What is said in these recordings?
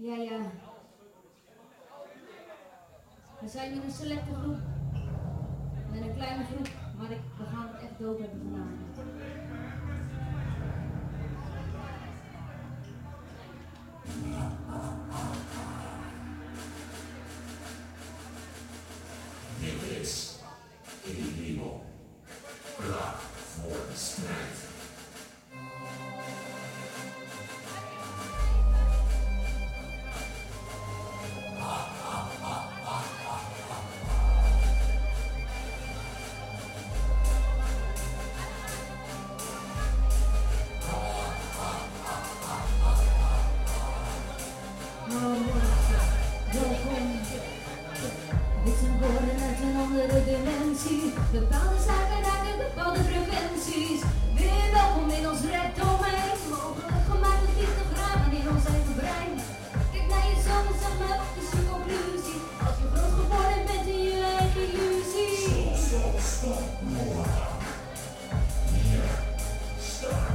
Ja. We zijn met een selecte groep. Met een kleine groep, maar we gaan het echt dood hebben vandaag. Dit is Illegal. Klaar voor de strijd. Bepaalde zaken raken bepaalde frequenties. Weer welkom in ons red domein. Mogelijk gemaakt met pictogramen in ons eigen brein. Kijk naar jezelf en zeg maar wat is je conclusie. Als je groot geworden bent in je eigen illusie. Stop, hier, start.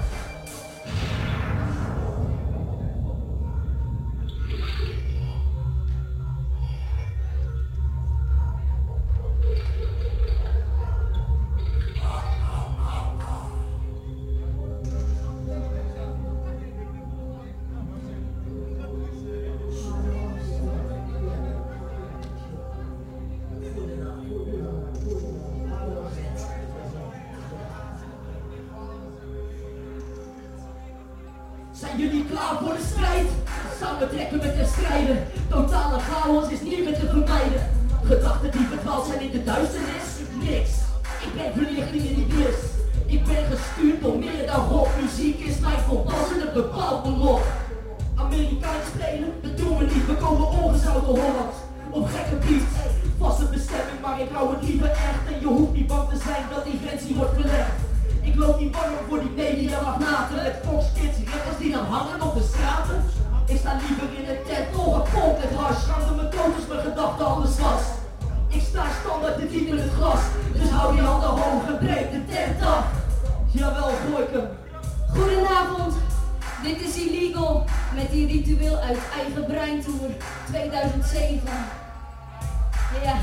Zijn jullie klaar voor de strijd? Samen trekken met de strijden. Totale chaos is niet meer te vermijden. Gedachten die verdwaald zijn in de duisternis. Niks. Ik ben verlichting in die blis. Ik ben gestuurd door meer dan rock. Muziek is mijn kompas en het bepaalt me nog. Amerikaans spelen, dat doen we niet. We komen ongezouten Holland. Op gekke beats. Vaste bestemming, maar ik hou het liever echt. En je hoeft niet bang te zijn dat die grens hier wordt verlegd. Ik loop niet bang voor die mediamagnaten met Fox Kids, rappers die dan hangen op de straten. Ik sta liever in een tent, ongepompt met hars. Schaamde mijn toons, mijn gedachten anders vast. Ik sta standaard te diep in het gras, dus hou je handen hoog en breek de tent af. Jawel, gooi ik hem. Goedenavond, dit is Illegal met die ritueel uit eigen brein tour 2007. Ja.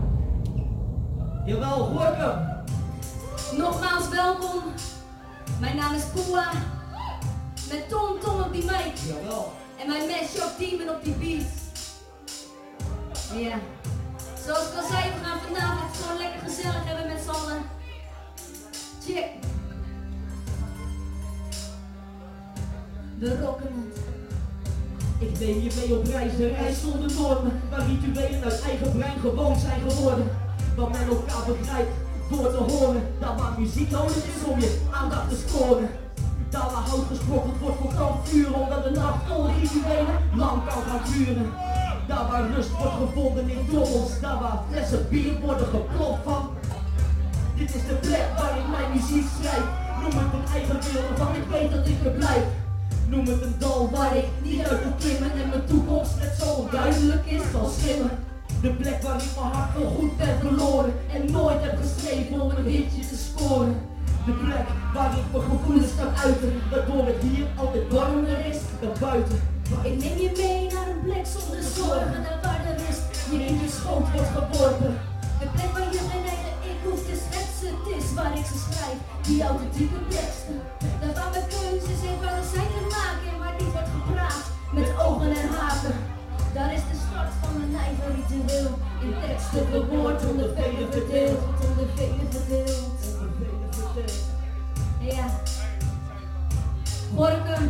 Jawel, gooi ik hem. Nogmaals welkom, mijn naam is Pua, met Tom op die mic. Jawel. En mijn Mashup Demon op die beat. Ja, zoals ik al zei, we gaan vanavond het gewoon lekker gezellig hebben met z'n allen. Check. We rocken het. Ik neem je mee op reis, de reis zonder normen, waar rituelen uit eigen brein gewoon zijn geworden. Waar men elkaar begrijpt door te horen, daar waar muziek nodig is om je aandacht te scoren. Daar waar hout gesprokkeld wordt voor kampvuren, omdat de nacht vol rituelen lang kan gaan duren. Daar waar rust wordt gevonden in dobbels, daar waar flessen bier worden geklopt van. Dit is de plek waar ik mijn muziek schrijf. Noem het een eigen wereld waarvan ik weet dat ik er blijf. Noem het een dal waar ik niet uit wil klimmen en mijn toekomst net zo onduidelijk is als schimmen. De plek waar ik mijn hart voor goed ben verloren en nooit heb geschreven om een hitje te scoren. De plek waar ik mijn gevoelens kan uiten, waardoor het hier altijd warmer is dan buiten. Ik neem je mee naar een plek zonder zorgen en waar de rust je in je schoot wordt geworpen. De plek waar je geen eigen ik hoeft te schetsen, het is waar ik ze schrijf, die authentieke teksten. Daar waar mijn keuzes eenvoudig zijn te maken en waar niet wordt gepraat met ogen en haken. Daar is de start van mijn eigen ritueel, in teksten verwoord, onder velen verdeeld, onder velen verdeeld. Ja. Gorkum.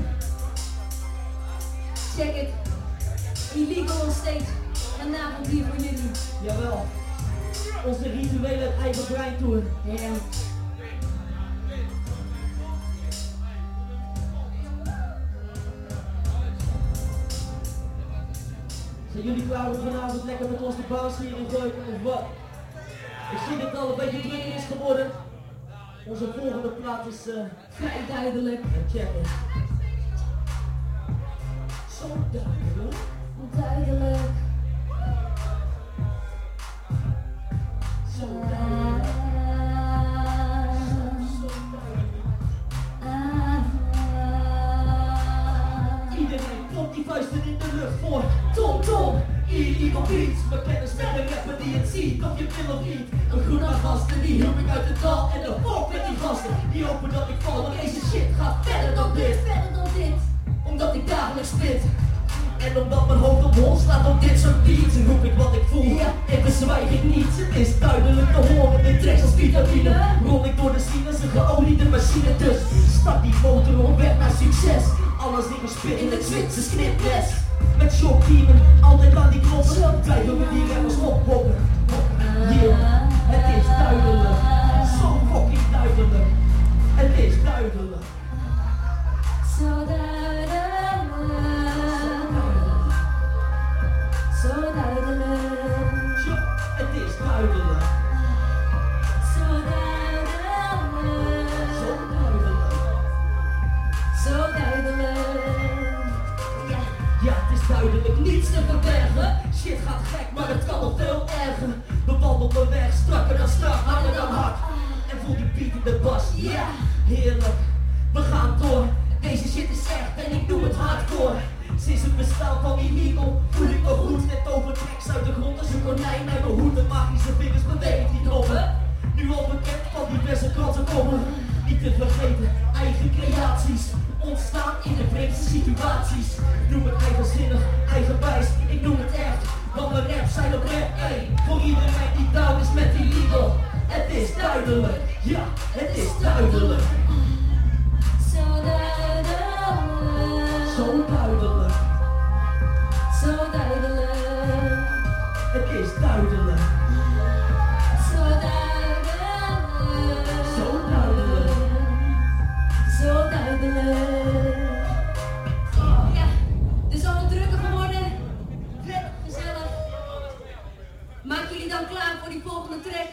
Check it. Illegal on stage. Vanavond hier voor jullie. Jawel. Onze rituele uit eigen brein tour. Ja. Zijn jullie klaar om vanavond lekker met ons de bounce hier in Gorkum of wat? Ik zie dat het al een beetje drukker is geworden. Onze volgende plaat is Vrij duidelijk. check it. Zo duidelijk. Duidelijk. Zo duidelijk. Iedereen klopt die vuisten in de lucht voor is met een rapper die het ziet, of je wil of niet. Een groen aan gasten, die hielp ik uit het dal. En de volk met die gasten, die hopen dat ik val. Maar deze shit gaat verder dan dit. Verder dan dit. Omdat ik dagelijks spit. En omdat mijn hoofd op hol staat op dit soort beats, roep ik wat ik voel, ja, en bezwijg ik niets. Het is duidelijk te horen, de tracks als vitamine. Rol ik door de scene als een geoliede machine. Dus start die motor op weg naar succes. Alles in gespit in de Zwitserse kniples. Met shock teamen, altijd aan die knoppen. Blijven we die remmers ophokken. Yeah, het is duidelijk. Zo fucking duidelijk. Het is duidelijk. Zo duidelijk. Zo duidelijk. Tja, het is duidelijk. Zo duidelijk. Zo duidelijk. Zo duidelijk. Ja. Ja, het is duidelijk niets te verbergen. Shit gaat gek, maar het kan nog veel erger. Bewandel de weg, strakker dan strak, harder dan hard. En voel die beat in de bas, ja, heerlijk. We gaan door, deze shit is echt en ik doe het hardcore. Sinds het bestaan van illegal voel ik me goed. Net over tracks uit de grond als een konijn uit mijn hoed. De magische vingers bewegen die knoppen. Nu al bekend van diverse kranten komen. Niet te vergeten, eigen creaties ontstaan in de vreemdste situaties. Noem het eigenzinnig, eigenwijs, ik noem het echt. Want mijn raps zijn op rap, ey. Voor iedereen die down is met illegal. Het is duidelijk, ja, het is duidelijk. Zo duidelijk. Zo duidelijk. Zo duidelijk. Het is duidelijk. Zo duidelijk. Zo duidelijk. Zo duidelijk. Ja, het is allemaal drukker geworden. Gezellig. Maak jullie dan klaar voor die volgende track?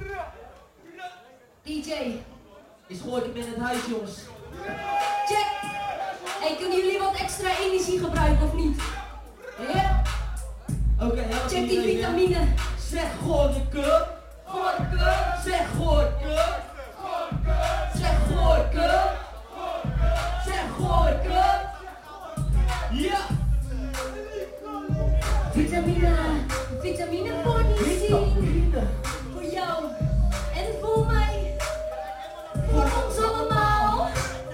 DJ. Is gooi ik hem in het huis, jongens. Check. Hey, kunnen jullie wat extra energie gebruiken of niet? Ja. Oké, Check die vitamine. Zeg Gorke. Gorke. Zeg Gorke. Zeg Gorke. Zeg Gorke. Ja. Vitamine. Vitamine voor die zin. Vitamine. Voor jou. En voor mij. Voor ons allemaal.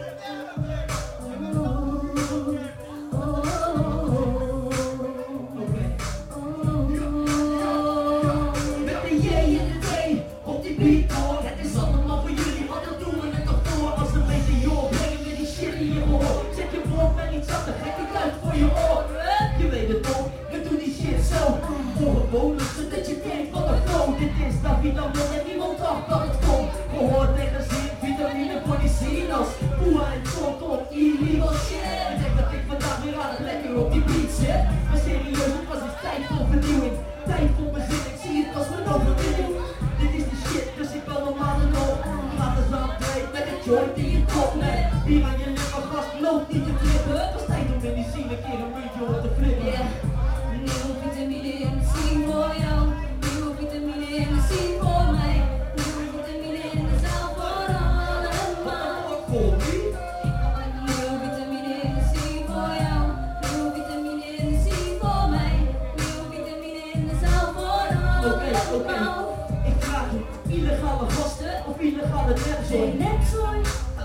Met de J en de T op die beat hoor. Het is allemaal voor jullie, want dan doen we het nog door. Als een meteoor brengen we die shit in je oor. Zet je woord met iets aan de gekke uit voor je oor. Je weet het toch, we doen die shit zo. Ongewoonlijk, zodat je denkt van de flow. Dit is David Amon en niemand dacht dat het kon. Gehoord tegen zin, vitamine voor die sinos. Poe en tonton, illegal shit. Ik denk dat ik vandaag weer aan het lekker op die beat zit. Maar serieus, het was eens tijd voor vernieuwing. Tijd voor bezin, ik zie het als mijn overwinning. Dit is de shit, dus ik bel normaal en op. Laat eens aantreden met een joint in je kop. Nee, hier aan je lippen, gast, loopt niet te trippen. Het was tijd om in die scene een keer een muntje op te flippen. Yeah. Nieuwe vitamine in de scene voor jou. Nieuwe vitamine in de scene voor mij. Nieuwe vitamine in de zaal voor allemaal. Voor wie? Nieuwe vitamine in de scene voor jou. Nieuwe vitamine in de scene voor mij. Nieuwe vitamine in de zaal voor allemaal. Ik vraag je, illegale gasten of illegale nepzooi? Nepzooi.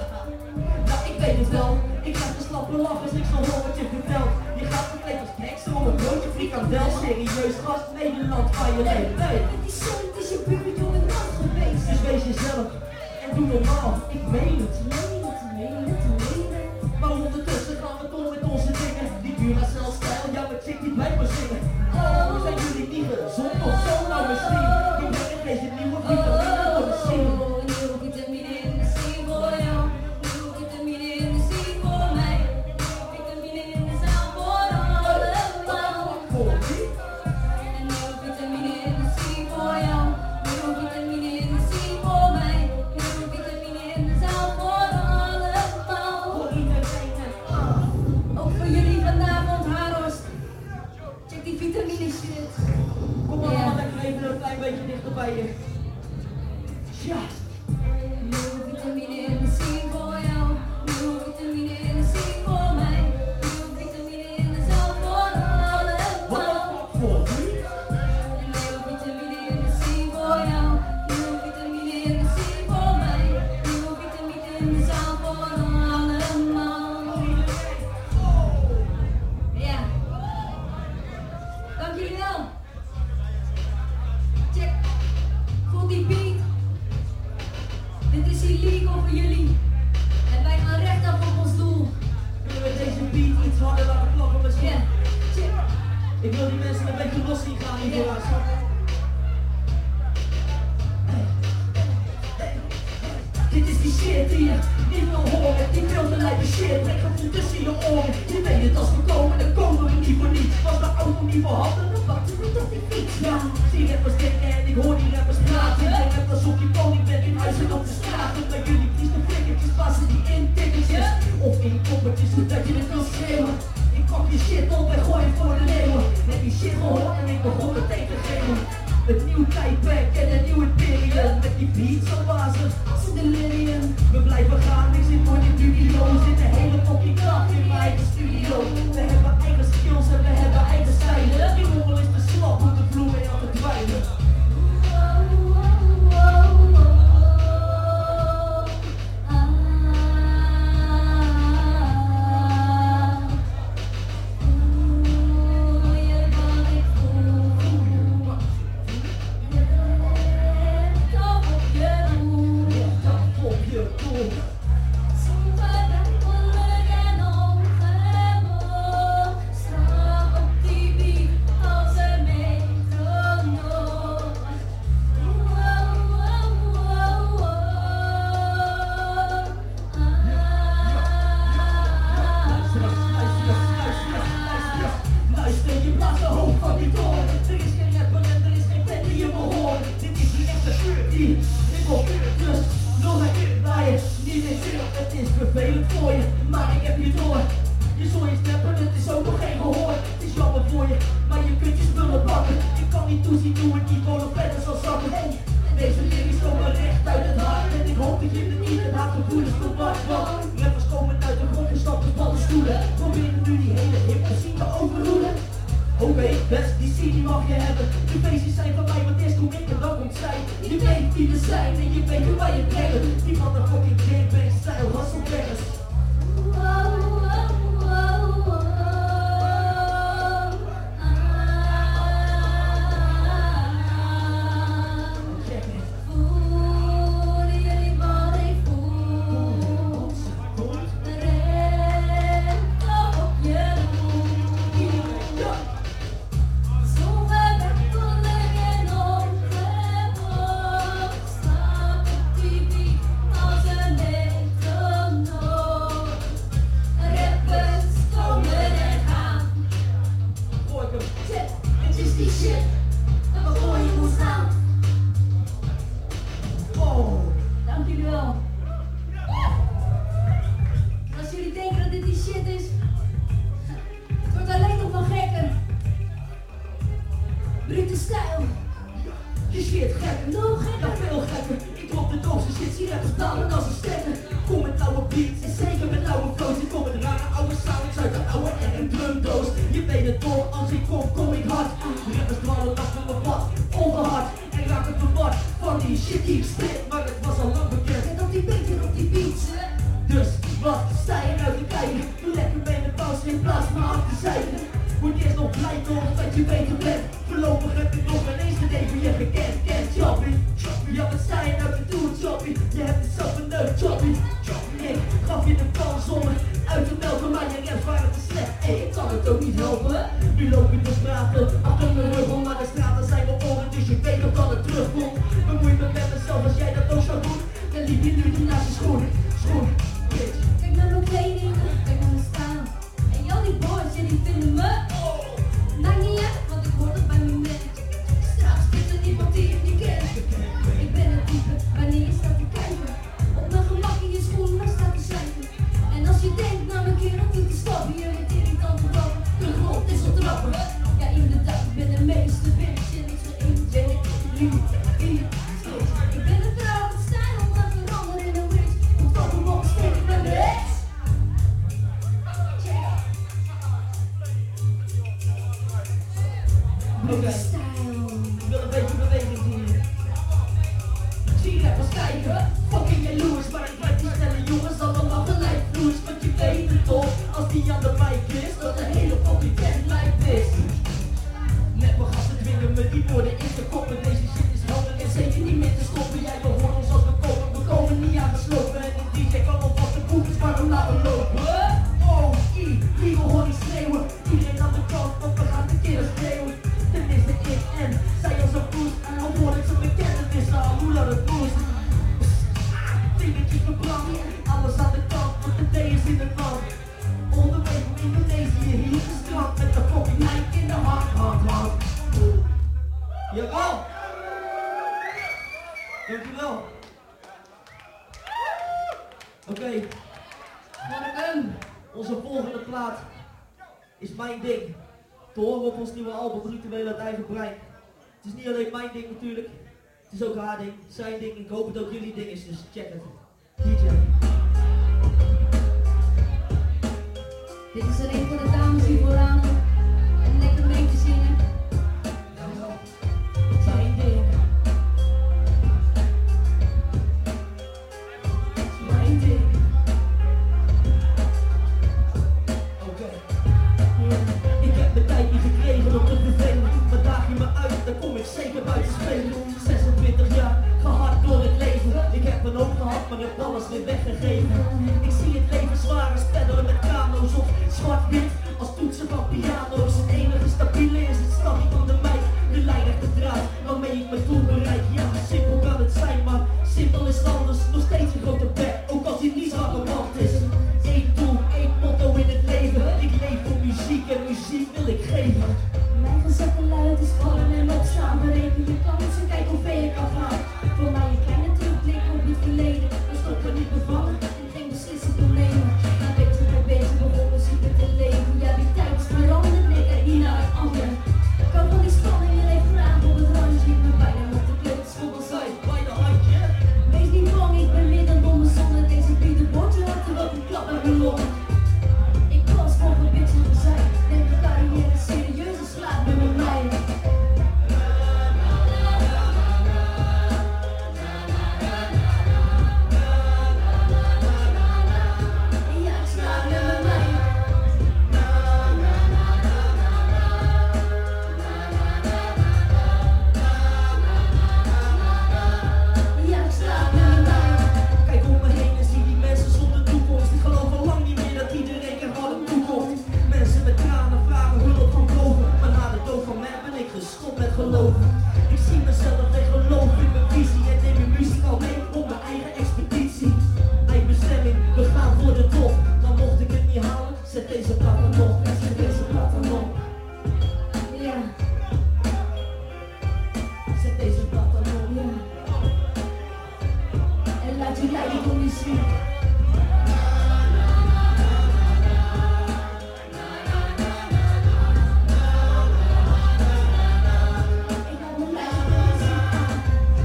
Nou, ik weet het wel. Ik krijg een slappe lach als ik zo hoor wat je vertelt. Je gaat verkleed als gangster op een broodje frikandel. Serieus gast, Nederland van je leven. Nee. Het is zo, het is je buurt door het land geweest. Dus wees jezelf en doe normaal. Ik meen het. Meen het. Maar ondertussen gaan we door met onze dingen. Die Duracell-stijl, ja, maar chick die blijft maar zingen. Oh, zijn jullie niet gezond of zo nou misschien? Die brengen deze nieuwe vitamine voor de zin. Nieuwe vitamine in de scene voor jou. Nieuwe vitamine in de scene voor mij. Nieuwe vitamine in de zaal voor allemaal. Voor wie? Nieuwe vitamine in de scene voor jou. Nieuwe vitamine in de scene voor mij. Nieuwe vitamine in de zaal voor allemaal. Voor iedereen en Ook voor jullie vanavond, Harost. Check die vitamine shit. kom maar man, ik even een klein beetje dichter bij je. Ja. Nieuwe vitamine in de scene voor jou. Nieuwe vitamine in de scene voor mij. Nieuwe vitamine in de zaal voor allemaal. Voor wie? Nieuwe Ik wil die mensen een beetje los zien gaan hier vooruit. Dit is die shit die je niet wil horen. Die wilde lijpen shit, breng gevoel tussen je oren. Je weet het, als we komen, dan komen we niet voor niets. Als de auto niet voor hadden, dan wachten we tot die fiets. Ja, zie rappers denken en ik hoor die rappers praten. Ik denk alsof je koning bent in huis en op de straat. Maar jullie kiezen de flikkertjes, passen die in tikkertjes. Of in koppertjes, zodat je het kan schreeuwen. Ik pak je shit op en gooi het voor de leeuwen. Heb die shit gehoord en ik begon meteen te geven. Het nieuwe tijdperk en een nieuw imperium. Met die beats op basis als een delirium. We blijven gaan, ik zit voor die studio. Zit de hele fucking dag in mijn eigen studio. We hebben eigen skills en we hebben eigen stijlen. Die rommel is te slap om de vloer mee aan te dweilen. Het is vervelend voor je, maar ik heb je door. Je zul je snappen, het is ook nog geen gehoor. Het is jammer voor je, maar je kunt je spullen pakken. Ik kan niet toezien hoe het niveau nog verder zal zakken. Deze lyrics komen recht uit het hart. En ik hoop dat je er niet het haatgevoelens verwacht. Want rappers komen uit de grond gestapt op alle stoelen. Proberen nu die hele hip scene te overroelen. Oké, best, die scene die mag je hebben. De feestjes zijn van mij, want eerst kom ik en dan komt zij. Je weet wie we zijn en je weet hoe wij het brengen. Die van de fucking gangbang style, hustlebangers. Brute stijl. Je shit gekker, nog gekker, ja veel gekker. Ik drop de doofste shit, zie rappers dalen als een stekker. Kom met oude beats en zeker met oude flows. Ik kom met rare oude sounds uit de oude en drumdoos. Je weet het door, als ik kom ik hard. Rappers dwalen achter mijn pad, onverhard. En raken verward van die shit die ik split. Maar het was al lang bekend. En op die beat en op die beats. Dus wat sta je nou te kijken? Doe lekker mee met pauze in plaats van af te zeiken. Moet eerst nog blij nog dat je beter bent. Voorlopig heb ik nog ineens het even je gekend. Kent Choppy, ja wat sta je nou te doen Choppy? Je hebt het zelf een neuk Choppy. Ik gaf je de kans om het uit te melken, maar je raps waren te slecht. Ik kan het ook niet helpen. Nu loop ik de straten, achter mijn rug om, maar de straten zijn mijn oren, dus je weet ook dat het terugkomt. Bemoei me met mezelf als jij dat ook zou doen. Dan liep je nu niet naast je schoenen, bitch. Kijk naar mijn kleding, kijk naar mijn stijl. En al die boys, ja, die vinden me. Maakt niet uit, want ik hoor dat bij mijn man. Straks spit er niemand die je niet kent. Ik ben het type wanneer je staat te kijken. Op mijn gemak in je schoen, maar staat te schrijven. En als je denkt, nou een keer om te stappen, je met irritante rappen. De grond is al trappen. Ja, inderdaad, ik ben de meeste bitch en ik zeg 1, 2, 3, 4, 6. Ik ben een vrouw met stijl, maar verander in een witch. Want wat hem op steek ik naar de ex. Oké, ik wil een beetje beweging zien. Zie rappers kijken, fucking jaloers. Maar ik blijf die snelle jongens allemaal gelijk vloers. Want je weet het toch, als die aan de mic is, dat de hele fucking tent lijkt is. Neppe gasten dwingen me die woorden in te koppen. Deze shit is helder en zeker Dankjewel. Oké. Onze volgende plaat is Mijn Ding. Te horen op ons nieuwe album Ritueel uit Eigen Brein. Het is niet alleen mijn ding natuurlijk. Het is ook haar ding, zijn ding. Ik hoop het ook jullie ding is, dus check het. DJ. Dit is alleen voor de dames die vooraan en lekker mee te zingen. Mijn ding. Mijn ding. Oké. Ik heb mijn tijd niet gekregen om te vervelen. Maar daag je me uit, dan kom ik zeker buiten spelen. 26 jaar, gehard door het leven. Ik heb een hoop gehad, maar heb alles weer weggegeven. Ik zie het leven zwaar als peddelen met kano's of zwart-wit als toetsen van piano's. Het enige stabiele is het stapje van de meid. De lijn echt de draad, waarmee ik mijn doel bereik. Ja, simpel kan het zijn, maar simpel is anders. Nog steeds een grote bek, ook als hij niet zo arrogant is. Eén doel, één motto in het leven. Ik leef voor muziek en muziek wil ik geven. Mijn gezette luid is vallen en opstaan. Bereken je kansen, kijk hoe ver je kan gaan. Voor mij een kleine terugblik op het verleden. We stoppen niet bevallen en geen beslissing te nemen. Maar weet je bij bezig begonnen super te leven. Ja, die tijd is veranderd, nee, kijk niet naar het andere. Kan van die spanning er even vragen op het randje. Ik ben bijna op de club, school van Zuid. Bij de handje. Wees niet bang, ik ben meer dan domme zonde. Deze bieden bordje had er wat een klap aan mijn longen. Ik was voor een beetje gezegd. Neem de carrière serieus en slaap met mij. Ja, ik slaap met mij. Ja, ik slaap met mij. Kijk om me heen en zie die mensen zonder toekomst. Ik geloof al lang niet meer dat iedereen er al een toekomst. Mensen met tranen vragen hulp van boven. Maar na de dood van mij ben ik gestopt met geloven. Ik zie mezelf en geloof in mijn visie. En neem mijn muziek al mee op mijn eigen expeditie. Eindbestemming, we gaan voor de top. Maar mocht ik het niet halen, zet deze plaat dan op. Zet deze plaat dan op. Ja, Zet deze plaat dan op. ja. En laat je leiden door muziek. Ik laat me leiden door muziek.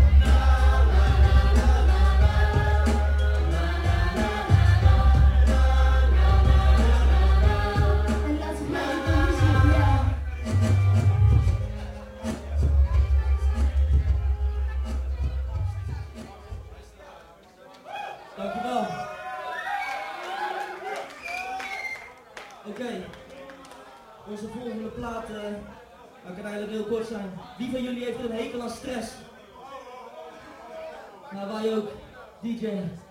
En laat zich leiden door muziek, ja. Dankjewel. Oké. Onze volgende plaat kan eigenlijk heel kort zijn. Wie van jullie heeft een hekel aan stress? Nou, wij ook. DJ.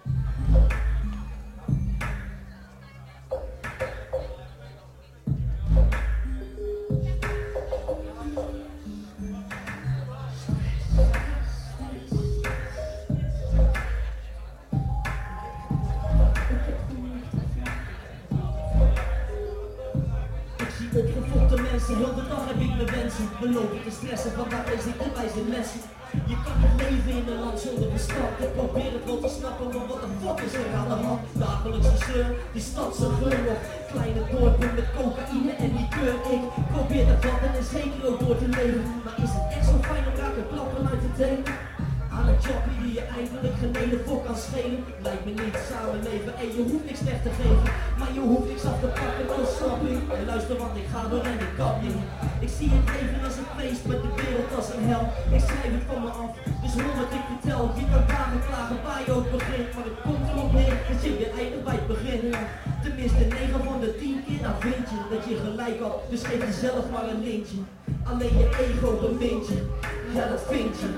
Ik zie opgefochte mensen, heel de dag heb ik mijn wensen. We lopen te stressen, vandaag lees ik de wijze lessen. Je kan niet leven in een land zonder verstand. Ik probeer het wel te snappen, maar wat de fuck is er aan de hand? Dagelijkse sleur, die stad zijn geur nog. Kleine dorpen met cocaïne en liqueur. Ik probeer dat wat en een zeker ook door te leven. Maar is het echt zo fijn om raken klappen uit te delen? Aan een jobbie die je eindelijk geen ene voor kan schelen. Lijkt me niet samenleven en je hoeft niks weg te geven. Maar je hoeft niks af te pakken, no snap ik. En luister want ik ga door en ik kan niet. Ik zie het leven als een feest met de wereld als een hel. Ik schrijf het van me af, dus hoor wat ik vertel. Je kan dagen klagen waar je ook begint. Maar het komt erop neer dat je weer eindigt bij het begin. Tenminste 9 van de 10 keer dan vind je dat je gelijk had. Dus geef jezelf maar een lintje. Alleen je ego bemint je, ja dat vind je.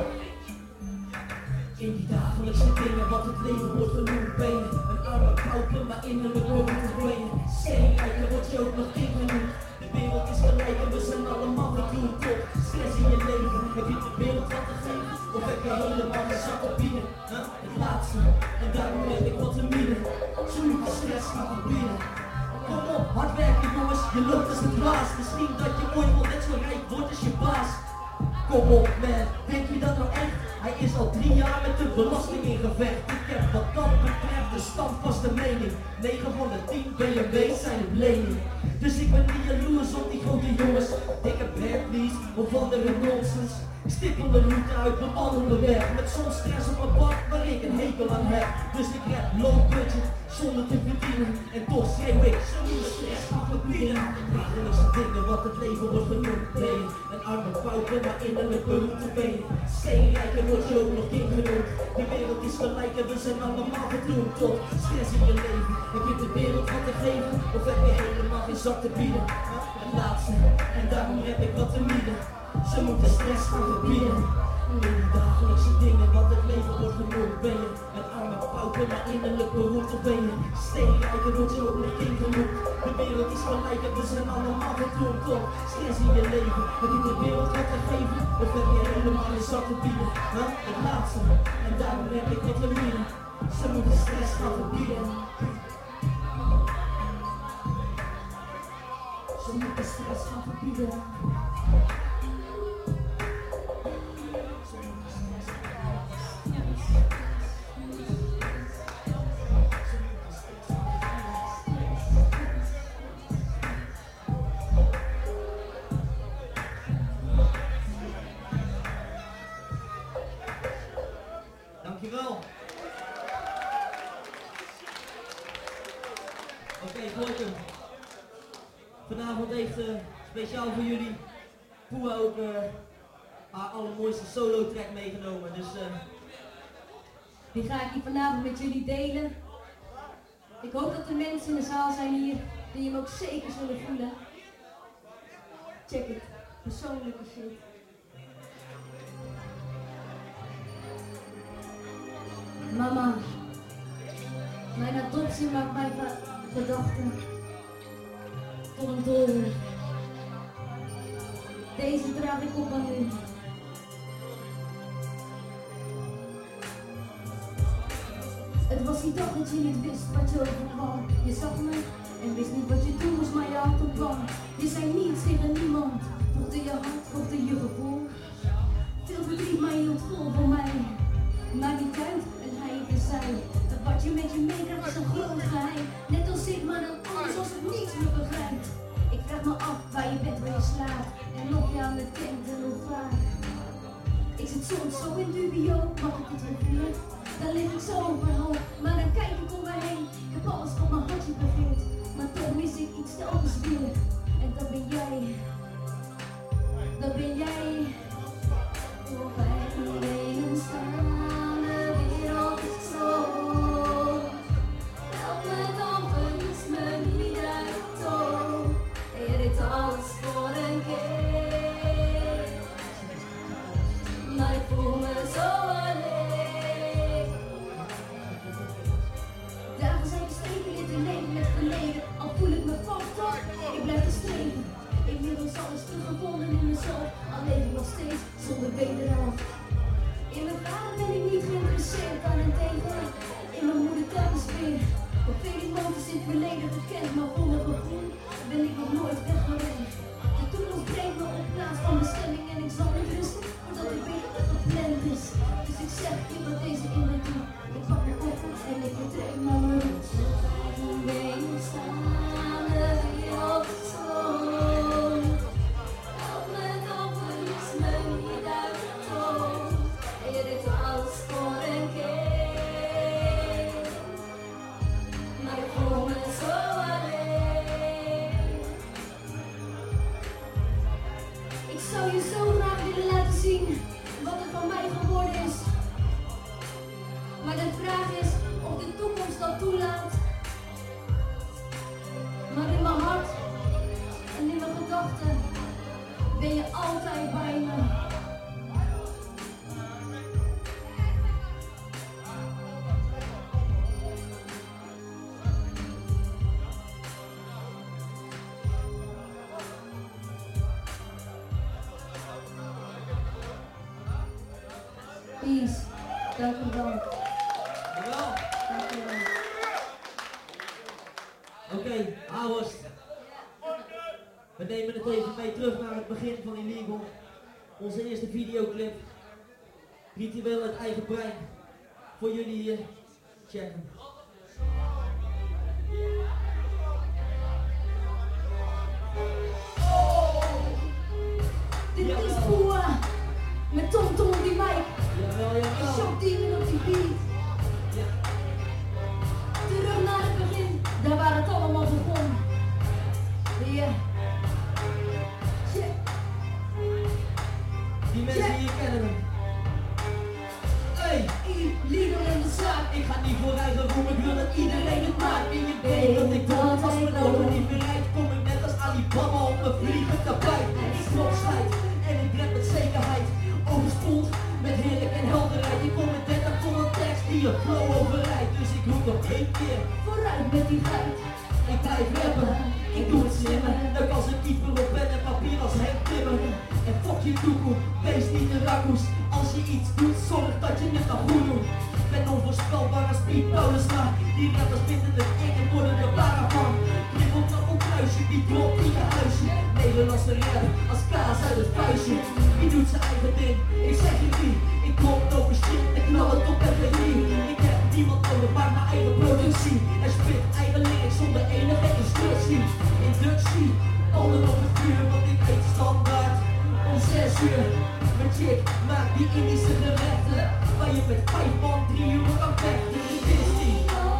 In die dagelijkse dingen, wat het leven wordt genoemd, ben je een arme pauper, maar innerlijk wordt het verdwenen. Steenrijker wordt je ook nog kind genoemd. De wereld is gelijk en we zijn allemaal verdoemd tot stress in je leven. Heb je de wereld wat te geven, of heb je helemaal een zak op binnen? Het laatste, en daarom heb ik wat te midden. Zo nu de stress gaat proberen. Kom op, hard werken jongens, je loopt als een blaas. Misschien dat je ooit wel net zo rijk wordt als je baas. Kom op man, denk je dat nou echt? Hij is al 3 jaar met de belasting in gevecht. Ik heb wat dat betreft een standvaste mening. 9 van de 10 BMW's zijn op lening. Dus ik ben niet jaloers op die grote jongens. Dikke Bentleys of andere nonsens. Ik stippel de route uit, bewandel de weg. Met soms stress op mijn pad waar ik een hekel aan heb. Dus ik rap low budget, zonder te verdienen. En toch schreeuw ik, zonder stress gaan verbieden. Dagelijkse dingen wat het leven wordt genoemd. Nee, een arme pauper maar innerlijk beroemd ben je. Steenrijker wordt je ook nog kind genoemd. De wereld is gelijk en we zijn allemaal gedoemd tot stress in je leven. Heb je de wereld wat te geven? Of heb je helemaal geen zak te bieden? Het laatste, en daarom heb ik wat te bieden. Ze moeten stress gaan verbieden. Dagelijkse dingen, want het leven wordt genoemd. Ben je een arme pauper, maar innerlijk beroemd of ben je steenrijker, wordt je ook nog kind genoemd. De wereld is gelijk en we zijn allemaal gedoemd tot stress in je leven. Heb je de wereld wat te geven, of heb je helemaal geen zak te bieden? Het laatste, en daarom heb ik wat te bieden. Ze moeten stress gaan verbieden. Ze moeten stress gaan verbieden. Dankjewel. Oké, Volker. Vanavond heeft speciaal voor jullie Poeha ook haar allermooiste solo track meegenomen. Dus die ga ik hier vanavond met jullie delen. Ik hoop dat er mensen in de zaal zijn hier die hem ook zeker zullen voelen. Check het. Persoonlijke shit. Mama, mijn adoptie maakt mij gedachten tot een doolhof. Deze draag ik op aan u. Het was die dag dat je niet wist wat je overkwam. Je zag me en wist niet wat je doen moest, maar je had op bang. Je zei niets tegen niemand, volgde je hart, volgde je gevoel. Veel verdriet, maar je hield vol voor mij. Maakt niet uit, en hij is zij. Dat wat je met je meedraagt was een groot geheim. Net als ik, maar dan anders als het niets meer begrijpt. Ik vraag me af waar je bent, waar je slaapt. En of je aan me denkt en hoe vaak. Ik zit soms zo in dubio, mag ik het weer voelen? Dan lig ik zo overhoop, maar dan kijk ik om me heen. Ik heb alles wat mijn hartje begeert, maar toch mis ik iets telkens weer. En dat ben jij. Dat ben jij. Voor wij alleen staan, de wereld is zo. Help me dan, verlies me niet uit het oog. En dit alles voor een keer. Maar ik voel me zo alleen. Dagen zijn verstreken, dit in leven met verleden. Al voel ik me fucked up, ik blijf te streven. Inmiddels alles teruggevonden in mezelf. Al leef ik nog steeds zonder wederhelft. In mijn vader ben ik niet geïnteresseerd, daarentegen in mijn moeder telkens weer. Op vele momenten is het verleden gekend, maar zonder gevoel ben ik nog nooit weggerend. De toekomst brengt me op plaats van bestemming en ik zal niet rusten voordat ik weet dat het gepland is. Dus ik zeg, ik wat deze in me doet. Ik pak mijn koffer en ik vertrek naar mijn roots. Ben je staan, de wereld is schoon. Help me dan, verlies me niet uit het oog. En je deed alles voor een keer. Maar ik voel me zo alleen. Ik zou je zo graag willen laten zien wat er van mij geworden is. Maar de vraag is of de toekomst dat toelaat. Maar in mijn hart en in mijn gedachten ben je altijd bij me. Peace. Dank u wel. Dankjewel. Dank u wel. Oké, Houwers. We nemen het even mee terug naar het begin van Illegal. Onze eerste videoclip. Ritueel uit eigen brein. Voor jullie hier. Checken. Dit is Boa, met Tom op die mic. Jawel, En jawel. Shock Demon op die beat. Ja. Terug naar het begin, daar waar het allemaal begon. Yeah. Check. Die mensen hier kennen hem. Hey, Lieder in de zaak. ik ga niet voor eigen roem, ik wil dat iedereen het maakt. En je weet dat ik dood als mijn ogen niet bereid. Kom ik net als Alibaba op een vliegend tapijt. Ik klop slijt en ik red met zekerheid. Overspoeld met heerlijk en helderheid. Ik kom met 30 tonnen tekst die je flow overrijdt. Dus ik roep nog 1 keer. Vooruit met die geit. Ik blijf rappen, ik doe het slimmer. Dan als ik niet meer op pen en papier als Henk Timmer. En fuck je toekoe, wees niet een rakkoes. Als je iets doet, zorg dat je het dan goed doet. Ben onvoorspelbaar als Piet Paulusma. Die rappers vinden het eng en worden er blaren van. Kribbelt nog een kruisje, die klopt in je huisje. Nederlandse rap, als kaas uit het vuistje. Wie doet zijn eigen ding? Ik zeg je wie. Ik kom over shit en knal het op FBI. Ik heb niemand nodig, maar mijn eigen productie. En spit eigen lyrics zonder enige instructie. Inductie, handen op het vuur, want ik eet standaard. Om 6 uur, mijn chick maakt die Indische gerechten. Waar je met 5 man 3 uur kan vechten. Dit is die.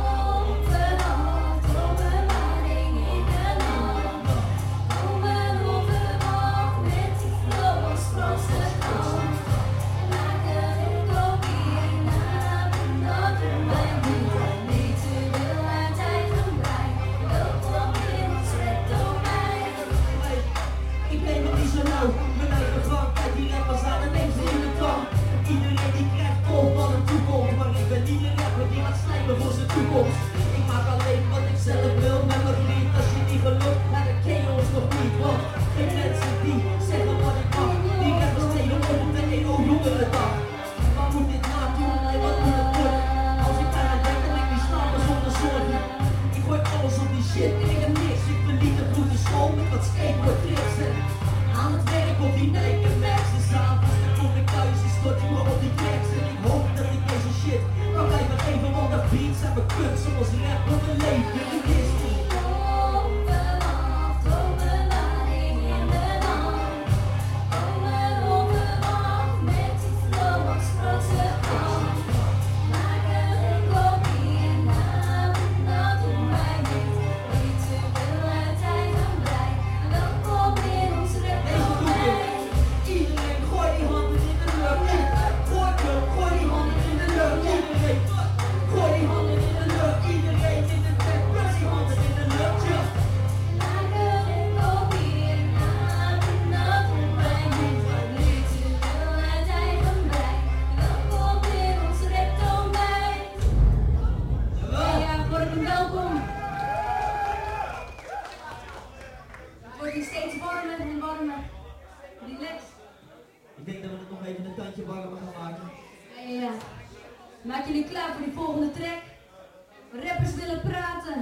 Ik neem het niet zo nauw, mijn eigen gang, kijk die rappers aan en neem ze in de tang. Iedereen die krijgt kop van een toekomst, maar ik ben niet de rapper die gaat slijmen voor zijn toekomst. Ik maak alleen wat ik zelf wil met mijn vriend, als je niet gelooft, nou dan ken je ons nog niet. Want geen mensen die zeggen wat ik mag, die rappers steden op de EO Jongerendag. Wat moet dit naartoe en wat moet het worden? Als ik daar aan denk, dan ben ik niet slapen zonder zorgen. Ik gooi alles op die shit, ik heb niks, ik verliet de vroege school met wat skateboard tricks en aan het werk op die Nike Max. En s'avonds dan kom ik thuis en stort ik me op die tracks. En ik hoop dat ik deze shit kan blijven geven, want de beats zijn mijn kunst zoals rap op mijn leven. Dit is die. Iedereen gooi die handen in de lucht. Gooi die handen in de lucht. Iedereen gooi die handen in de lucht. Iedereen in de tent, press die handen in de lucht. Ja. Welkom. Het wordt hier steeds warmer en warmer. Relax. Ik denk dat we het nog even een tandje warmer gaan maken. Ja. Maak jullie klaar voor die volgende track? Rappers willen praten.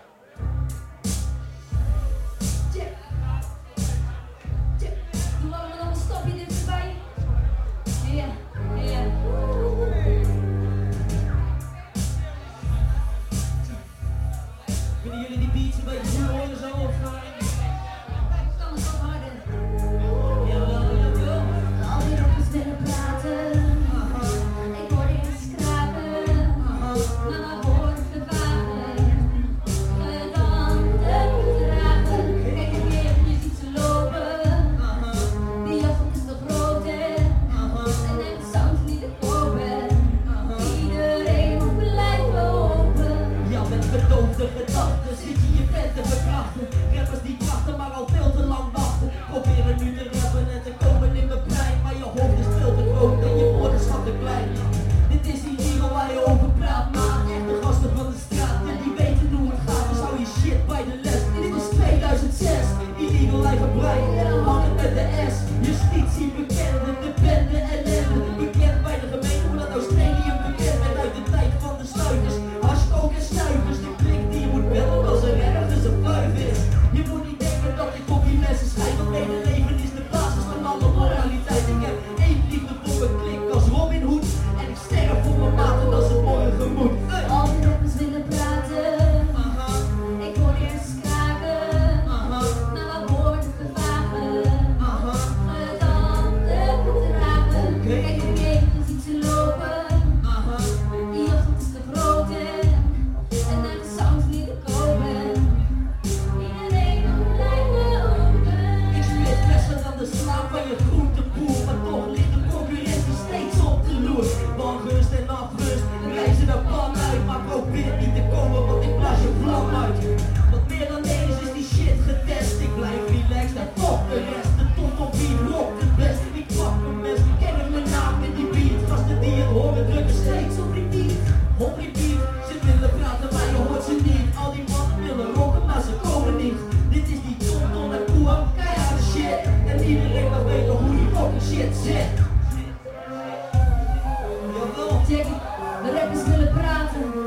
Check. Check. Doen we allemaal nog een stapje dichterbij? Ja. Ja. Kunnen jullie die beats een beetje goed horen zo of Kan het wat harder. Jawel, jawel. Al die rappers willen praten. Ik hoor eens kraken. Maar wat hoort de wagen?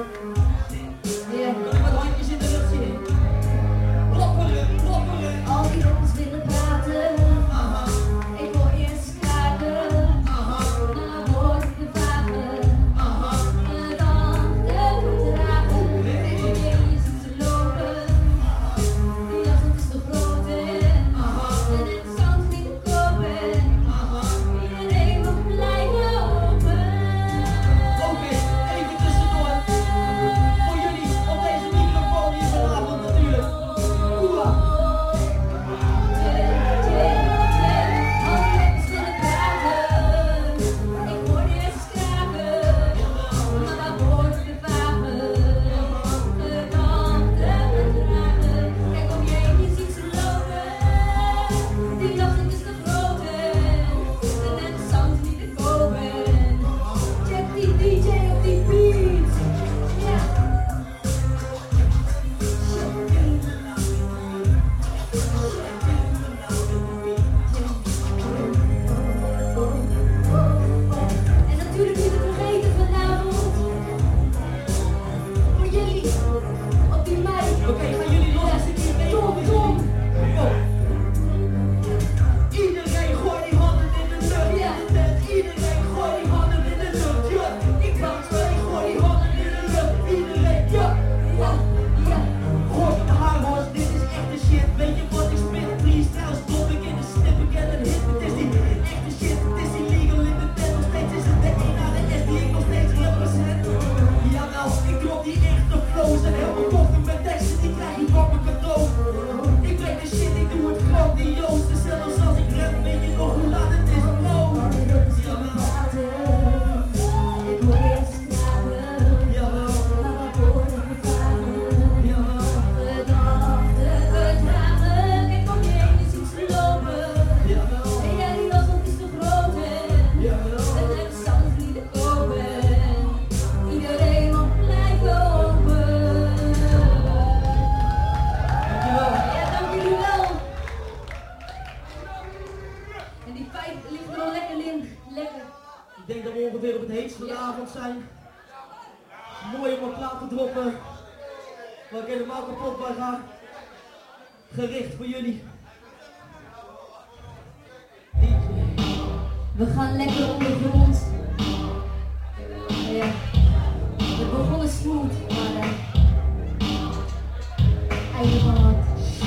Ja. Kan ik wat handjes in de lucht zien? Klopperen, klopperen. Al die jongens willen praten. Aha, Ik hoor eerst kraken. aha, Dan hoor ik de vragen. aha. Dan de vertragen. Je ziet ze lopen. Die afstand is te groot en het zand niet te kopen. Iedereen mag blijven open. Oké, even tussendoor. Voor jullie op deze microfoon hier vanavond natuurlijk. Koera. Ik hoor eerst kraken, maar dan hoor ik de vragen. De kanten vertragen. Kijk om je heen, je ziet ze lopen. Die afstand is te groot en het zand niet te kopen. Check die DJ op die beat. Ja. En natuurlijk niet te vergeten vanavond. Voor jullie op die mic. Oké, gaan jullie los als ik hier mee Tom, Tom. Oh. Iedereen gooi die handen in de lucht. Ja. Iedereen gooi die handen in de lucht. Ja. Ik mag twee, gooi die handen in de lucht. Iedereen, ja. Ja, ja. Gooi mijn haar los, dit is echte shit. Weet je wat ik spit? Freestyle stop ik in de snip, ik ken een hit. Het is die echte shit, het is illegal in de tent. Nog steeds is het de E naar de S die ik nog steeds represent. Jawel, ik drop die echte flows en helemaal kochten met teksten, die krijg ik van mijn cadeau. Ik breng de shit, ik doe het grandioos. Dus zelfs als ik rap, weet je nog hoe laat het is, bro. Ik hoor eerst kraken, Jawel, maar dan hoor ik de vragen. jawel, Gedachten vertragen. Kijk om je heen, je ziet ze lopen. jawel, En jij die afstand is te groot en jawel. het zand niet te kopen. Iedereen mag blijven open. Dankjewel. Ja, dank jullie wel. En die pijp ligt er al lekker in. Lekker. Ik denk dat we ongeveer op het heetst van de avond zijn. Mooi om een plaat te droppen. Waar ik helemaal kapot bij ga. Gericht voor jullie. We gaan lekker ondergrond. Ja. We begonnen smooth, maar einde van hard.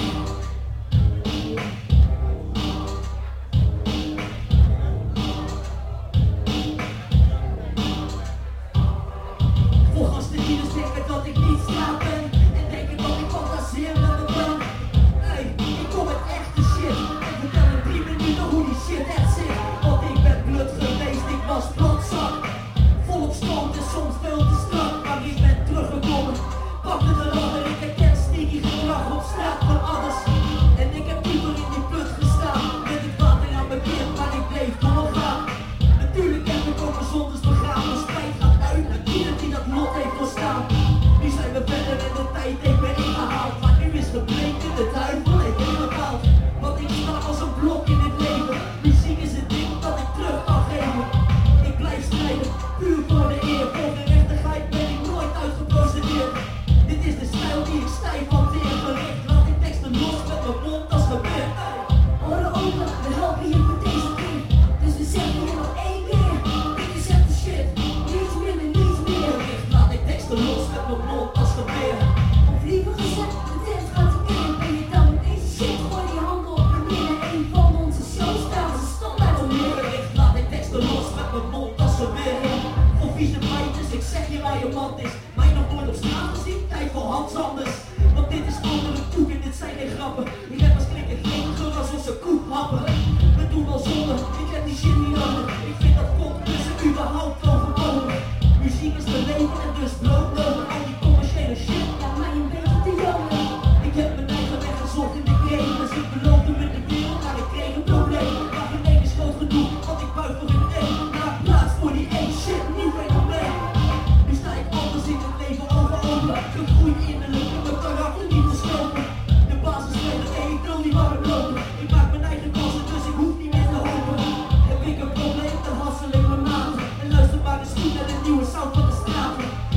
Voor gasten die dus denken dat ik niet straat ben. En denken dat ik fantaseer met de plan. Hey, ik kom met echte shit. En vertel in 3 minuten hoe die shit echt zit. Want ik ben blut geweest, ik was blotzak. Volop stand en soms veel te strak. Maar ik ben teruggekomen. Pakte de ladder, ik herken sneaky gedrag op straat van alles. En ik heb liever in die put gestaan. Met het water aan mijn kind, maar ik bleef doorgaan. Natuurlijk heb ik ook mijn zondes begaan. Mijn spijt gaat uit naar ieder die dat lot heeft doorstaan. Nu zijn we verder en de tijd heeft me ingehaald. Maar nu is gebleken, de duivel heeft me bepaald. Want ik sta als een blok in het leven. Muziek is het ding dat ik terug kan geven. Ik blijf strijden, puur voor de eer. Voor gerechtigheid ben ik nooit uitgeprocedeerd. Dit is de stijl die ik stijf hanteer. Gericht laat ik teksten los met mijn mond als gebeurt. Oren open, we helpen je voor deze keer. Dus we zeggen je nog 1 keer. Dit is echt de shit, niets minder, niets meer. Gericht laat ik teksten los met mijn mond als gebeurt. Of liever gezegd, de tent gaat in. Ben je dan met deze shit? Gooi die handen op en binnen een van onze shows staan ze standaard op neer. Gericht laat ik teksten los met mijn mond als gebeurt. Voor vieze meisjes, ik zeg je waar je man is. Mij nog nooit op straat gezien, kijk voor Hans anders. Want dit is andere koek en dit zijn geen grappen. Die rappers klinken geen geur alsof ze koek happen. We doen wel zonde, ik heb die shit niet nodig. Ik vind dat komt tussen überhaupt overkomen. Muziek is mijn leven en dus broodnodig. Al die commerciële shit, Ja, maar een beetje te jong. ik heb mijn eigen weg gezocht in de game. Dus ik beloofde met de wereld, maar ik kreeg een probleem. Maar geen één is groot genoeg, want ik buig voor een één. Maak plaats voor die één shit, nieuw fenomeen. Nu sta ik anders in het leven overopen. Gegroeid innerlijk en mijn karakter niet te slopen. De basis speler, ik wil niet warm lopen. Ik maak mijn eigen kansen, dus ik hoef niet meer te hopen. Heb ik een probleem, dan hassel ik mijn maat. En luister maar eens goed naar de nieuwe sound van de straten. Je bent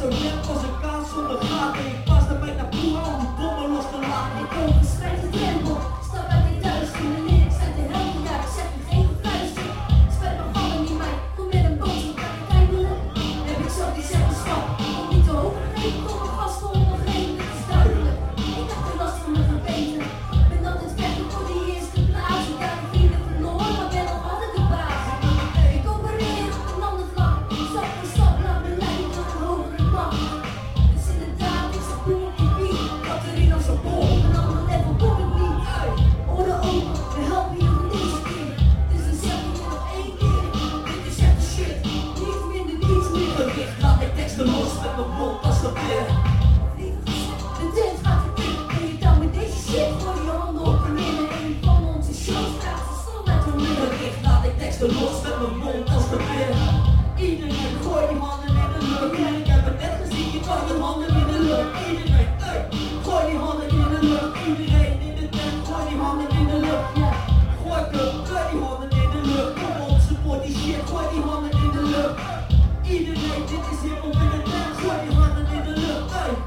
zo net als een kaas zonder gaten. Ik pas naar mij naar poe om die bommen los te laten. Ik overschrijd de drempel, stap uit dit duister. Mijn lyrics zijn te helder, ja, ik zeg me geen gefluister. Spreid mijn handen niet mij, kom met een boodschap aan de kijkelen. Heb ik zo die zeggenschap, om niet te hoog gegeven. Kom een gast voor nog geen, het is duidelijk. Ik heb geen last van mijn verbeten. Ben altijd vechten voor die eerste plaats. Ik heb vrienden verloren, maar ben nog altijd de baas. Ik opereer op een ander vlak, stap voor stap naar mijn lijn door een hogere macht. Dus inderdaad, ik zeg doe op die beat, dat er in als een bol. Op een ander level kom ik niet. Oren open, we helpen je voor deze keer. Dus dan zeg ik je nog één keer. Dit is echt de shit, niets minder, niets meer. Gericht, laat ik teksten los met mijn mond als een beer. De tent gaat verkeerd, ben je down met deze shit? Gooi je handen op en neer en een van onze shows krijgt ze stom uit de muur. Gericht, laat ik teksten los met mijn mond als een beer. Iedereen gooi die handen in de lucht. En ik heb het net gezien, je kan je handen in de lucht. Iedereen, gooi die handen in de lucht. Iedereen in de tent, gooi die handen in de lucht. Gooi die handen in de lucht. Kom op, support die shit, gooi die handen in de lucht. Iedereen, dit is hier op in de tent, gooi die handen in de lucht.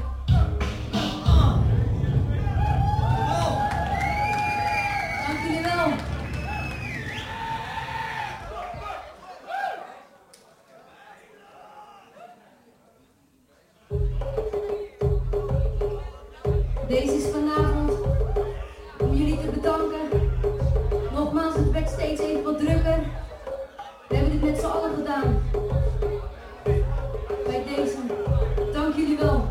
Dank jullie wel. Deze is vanavond om jullie te bedanken. Nogmaals, het werd steeds even wat drukker. We hebben dit met z'n allen gedaan. Bij deze, dank jullie wel.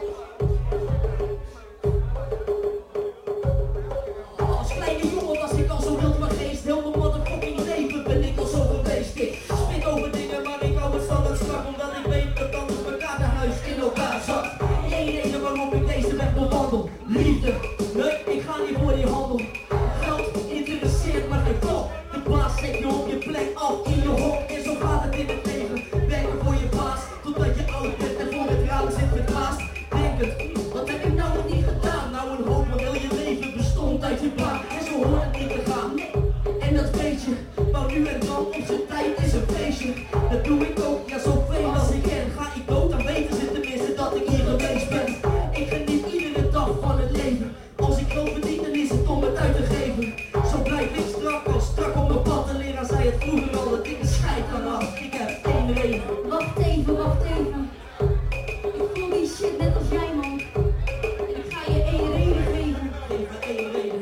Als kleine jongen was ik al zo wild van geest. Heel mijn motherfucking leven ben ik al zo geweest. Ik spit over dingen, maar ik hou het standaard strak. Omdat ik weet dat anders mijn kaderhuis in elkaar zat. Eén reden waarom ik deze weg bewandel. Liefde, nee, ik ga niet voor die handel. Geld interesseert maar geen flop. De baas zet je op je plek af in je hok. En zo gaat het in het leven. Werken voor je baas, totdat je oud bent en voor het raam zit verbaasd. Denkend, wat heb ik nou nog niet gedaan? Nou een hoop, maar heel je leven bestond uit je baan. En zo hoort het niet te gaan. En dat weet je, maar nu en dan op zijn tijd is een feestje. Dat doe ik ook, ja zoveel als ik ken. Ga ik dood, dan weten ze tenminste dat ik hier geweest ben. Ik geniet iedere dag van het leven. Als ik geld verdien, dan is het om het uit te geven. Zo blijf ik strak als strak op mijn pad. De leraar zei het vroeger al, dat ik een scheid aan had. Ik heb één reden. Wacht even, wacht even. Ik voel die shit net als jij, man. En ik ga je één reden geven. Geef me één reden.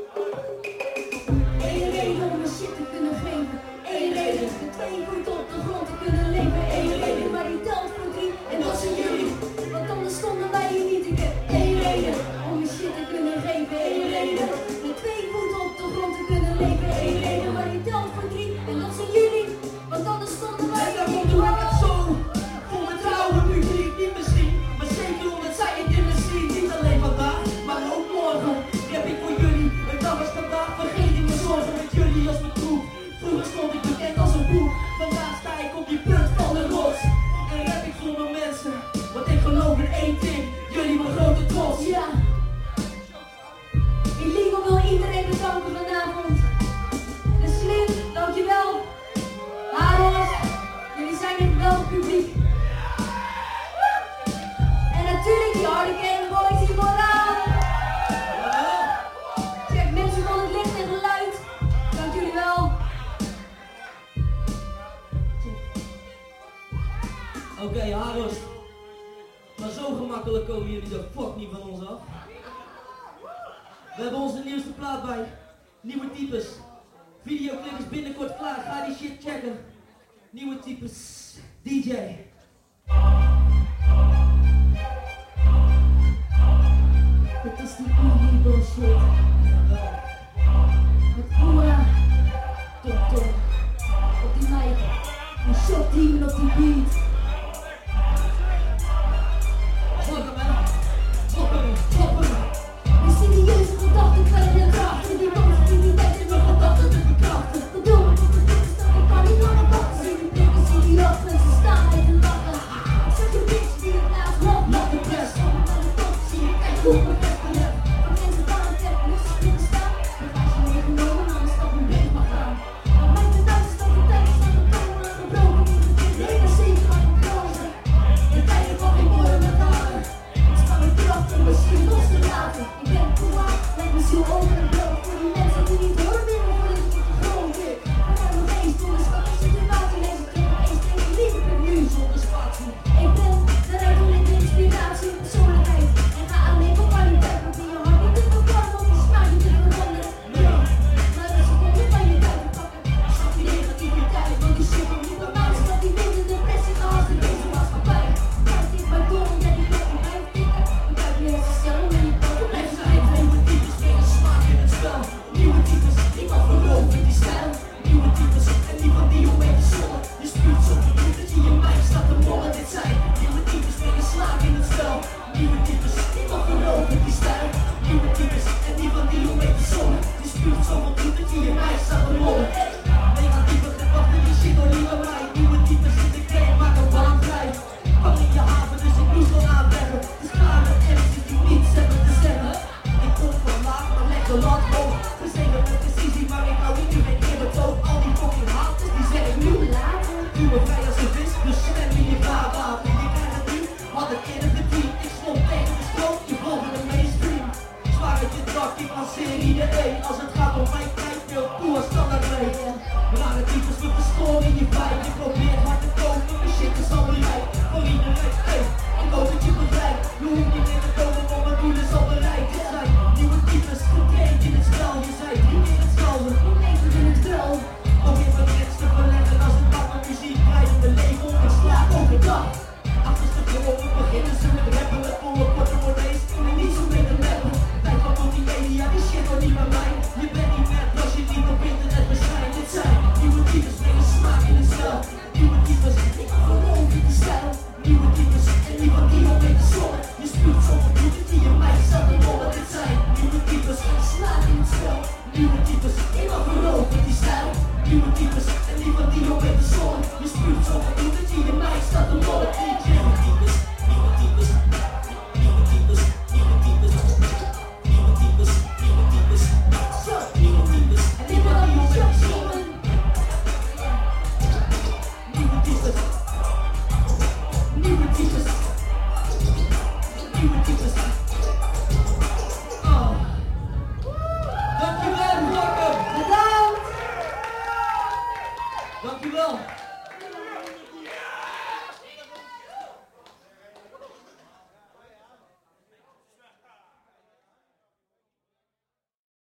Eén reden om mijn shit te kunnen geven. Eén reden met 2 voeten op de grond te kunnen leven. Eén reden, maar die telt voor 3 en dat zijn jullie. Want anders stonden wij hier niet. Ik heb één reden om mijn shit te kunnen geven. Eén reden met 2 voeten op de grond te kunnen leven. Eén reden, maar die telt voor 3 en dat zijn jullie. Want anders stonden wij En hier daarom niet. doe ik het zo. Voor mijn trouwe publiek, niet misschien. Maar zeker omdat zij het in de scene. Niet alleen vandaag, maar ook morgen. Heb ik voor jullie een dag als vandaag. Vergeet ik mijn zorgen met jullie als mijn troep. Vroeger stond ik bekend als een boer. Vandaag sta ik op die punt van de rots. En rap ik voor mijn mensen. Want ik geloof in één ding. Jullie mijn grote trots. Ja. Illegal wil iedereen bedanken vanavond. De Slim, dankjewel. Haros, jullie zijn een geweldig publiek. En natuurlijk die Harley Boys hier vooraan. Check mensen van het licht en geluid. Dank jullie wel. Oké, Haros. Maar zo gemakkelijk komen jullie de fuck niet van ons af. We hebben onze nieuwste plaat bij. Nieuwe types. Videoclip is binnenkort klaar. Ga die shit checken. Nieuwe types. DJ. Het is die illegal shit. Met Oera, Tom Tom. Op die mic. Een shot team op die beat.